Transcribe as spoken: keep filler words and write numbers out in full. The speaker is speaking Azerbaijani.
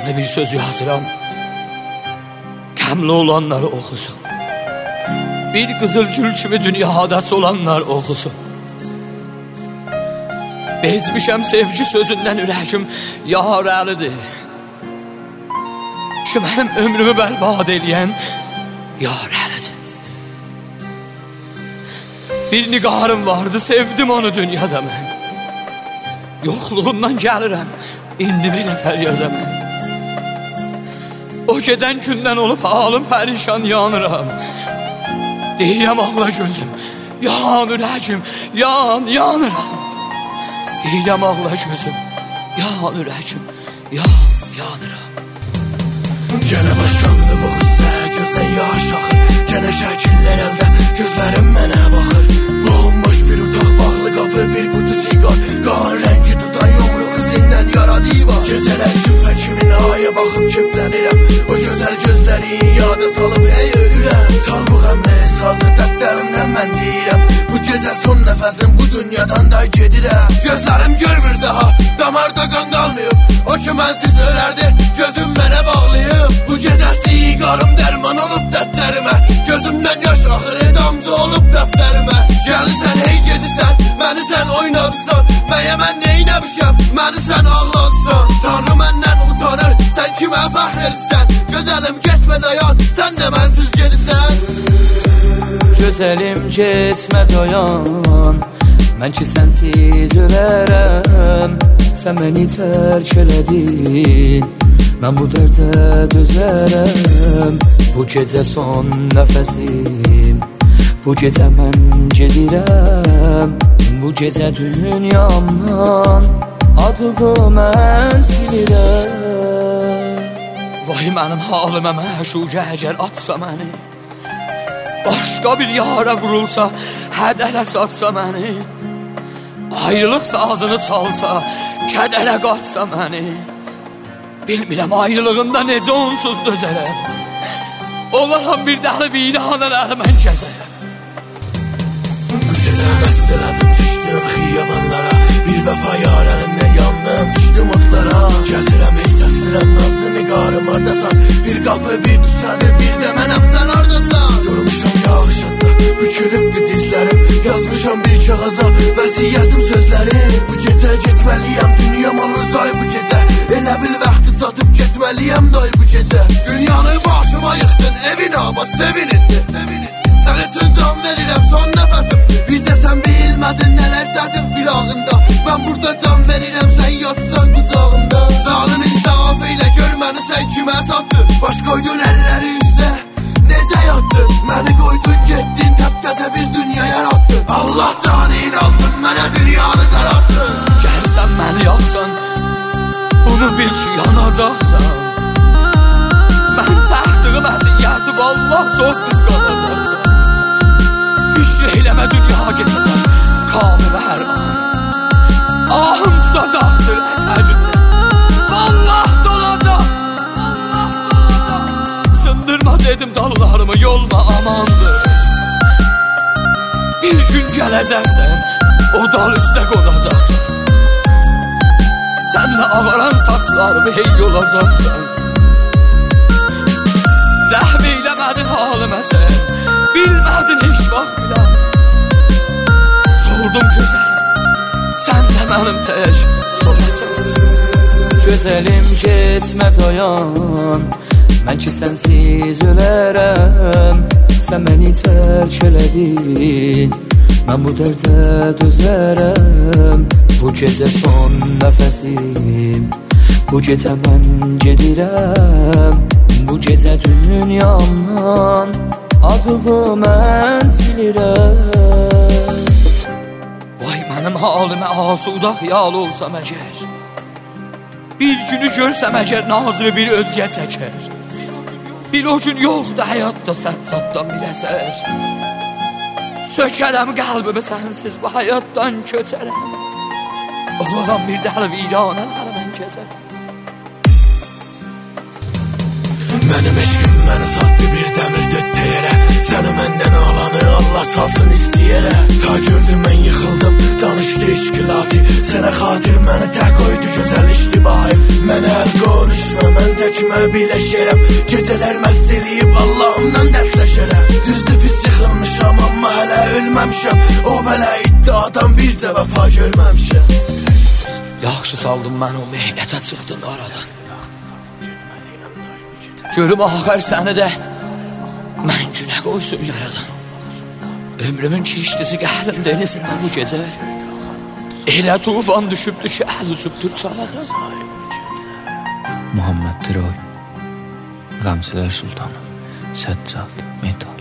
Qəmli bir söz yazıram, qəmli olanları oxusun. Bir qızıl gül kimi dünyada solanlar oxusun. Bezmişəm sevgi sözündən ürəkim yarəlidir. Ki mənim ömrümü bərbad eləyən yarəlidir. Bir nigarım vardı, sevdim onu dünyada mən. Yoxluğundan gəlirəm, indi belə fəryada mən. O gedən gündən olub halım pərişan yanıram. Deyirəm ağla gözüm, yan ürəkim, yan yanıram. Deyirəm ağla gözüm, yan ürəkim, yan yanıram. Gənə başlandı bu qüssə, gözdən yaş axır. Gənə şəkillər əldə, gözlərim mənə baxır. Bomboş bir otaq, bağlı qapı, bir qutu siqar. Qan rəngi tutan yumruq izindən yara divar. Gecələr şübhə kimi aya baxıb keyflənirəm. O gözəl gözlərin yada salıb ey ölürəm. Çarmıq əmrə esası dərdlərimdən mən deyirəm. Bu gecə son nəfəsim, bu dünyadan da gedirəm. Gözlərim görmür daha, damarda qan qalmayıb. O ki mənsiz ölərdi, gözüm mənə bağlayıb. Bu gecə siqarım dərman olub dərdlərimə. Gözümdən yaş axır, damcı olub dəftərimə. Gəlirsən, hey gedirsən, məni sən oynadırsan. Məyə mən neynəmişəm, məni sən ağladırsan. Tanrı məndən utanır, sən kimə fəxr edirsən. Gözəlim getmə dayan, sən də mənsiz gedirsən. Gözəlim getmə dayan, mən ki sənsiz ölərəm. Sən məni tərk elədin, mən bu dərdə dözərəm. Bu gecə son nəfəsim, bu gecə mən gedirəm. Bu gecə dünyamdan adımı mən silirəm. Vay mənim halıma məşuqə əgər atsa məni, başqa bir yara vurulsa, hədərə satsa məni. Ayrılıq sazını çalsa, kədərə qatsa məni. Bilmirəm ayrılığında necə onsuz dözərəm. Olaram bir dəli viranələri mən gəzərəm. Bu gecə məst elədim, düşdüm xiyabanlara. Bir vəfa yarərindən yandım, düşdüm otlara. Gəzirəm, ey səslirəm, nazlı nigarım ardasan. Bir qapı, bir tüsədir, bir də mənəm sən ardasan. Durmuşam yağışında, bükülübdü dizlərim. Yazmışam bir kağaza, vəsiyyətim sözlərim. Bu gecə getməliyəm, dünyam olur zay bu gecə. Elə bil vaxtı satıb getməliyəm day bu gecə. Dünyanı başıma yıxdın, evin abad, sevinin sevinin. Sən üçün can verirəm, son nəfəsim. Bir də sən bilmədin, nələr çətin firağında. Mən burada can verirəm, sən yatsan qucağında. Zalim insaf elə, gör məni sən kimə satdın. Baş qoydun əlləri üstə, necə yatdın? Məni qoydun, getdin, təptəzə bir dünya yarattın. Allah canin alsın, mənə dünyanı darattın. Gəlsən məni yaxsan, bunu bil ki yanacaqsan. Mən çəkdiyim əziyyəti vallah çox qısqanacaqsan. Fikr eyləmə dünya geçəcək, kamı və hər an. Ahım tutacaqdır ətəcindən, vallah dolacaqsın. Sındırma dedim dallarımı, yolma amandır. Bir gün gələcəksən, o dal üstə qonacaqsan. Sən də ağaran saçlarımı hey olacaqsan. Rəhm eyləmədin halıma sən, bilmədin heç vaxt biləm. Sordum gözəlim, sən də mənim tək soracaqsın. Gözəlim getmə dayan, mən ki sənsiz ölərəm. Sən məni tərk elədin, mən bu dərdə dözərəm. Bu gecə son nəfəsim, bu gecə mən gedirəm. Bu gecə dünyamdan adımı mən silirəm. Vay mənim halimə asuda xiyal olsam əgər, bir günü görsəm əgər nazırı bir özgə çəkər. Bil o gün yoxdur həyatda sətsatdan bir əsər. Sökərəm qəlbimi sənsiz bu həyatdan köçərəm. Olaram bir dəli viranələri mən gəzərəm. Mənim eşqim məni satdı bir dəmir döttə yerə. Səni məndən alanı Allah çalsın istəyərə. Ta gördüm mən yıxıldım, danışdı işqilati. Sənə xatir məni tək qoydu gözəl iştibai. Mənə əl konuşma, mən də kimə birləşərəm. Gecələr məst eləyib Allahımdan dərsləşərəm. Düzdür pis yıxılmışam, amma hələ ölməmişəm. O belə iddiadan bircə vəfa görməmişəm. Yaxşı saldım mən o mehnətə, çıxdın aradan. Görüm axır səni də mən günə qoysun yaradan. Ömrümün keçdisi qəhrin denizində bu gecə. Elə tufan düşübdü ki, əl üzübdür çaladan. Muhammed Tiroy, Qəmsələr Sultanı, Səccad, Metal.